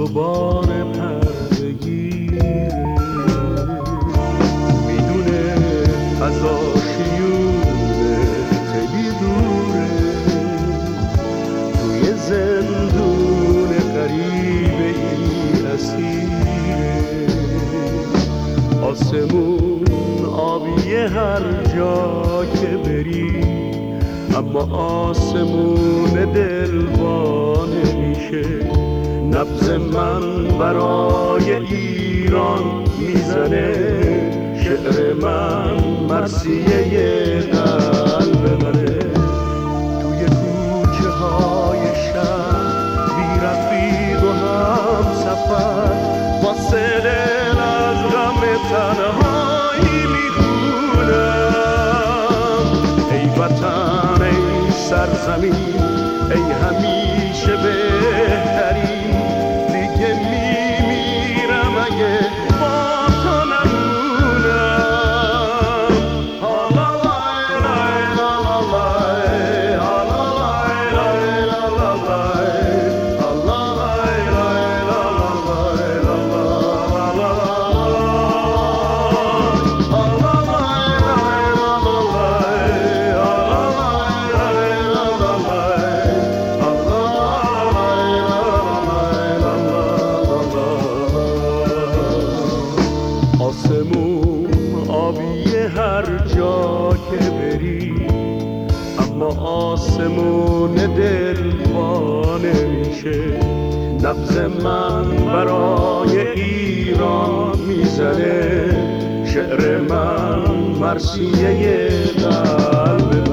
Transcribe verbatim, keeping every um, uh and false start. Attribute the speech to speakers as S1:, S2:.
S1: دوباره پردگیره، میدونه از آشیونه خیلی دوره، توی زندون غریبه ای اسیره. آسمون آبیه هر جا که بری، اما آسمون دل وا نمیشه. نبض من برای ایران میزنه، شعر من مرثیه قلب منه. توی کوچه های شهر بی رفیق و هم سفر، واسه دل از غم تنهایی میخونم. ای وطن ای سرزمین ای همیشه بهترین، دیگه میمیرم اگه با تو نمونم. لا لا لا لا لا لا آسمون آبیه هر جا که بری، اما آسمون دل وا نمیشه. نبض من برای ایران میزنه، شعر من مرثیه قلب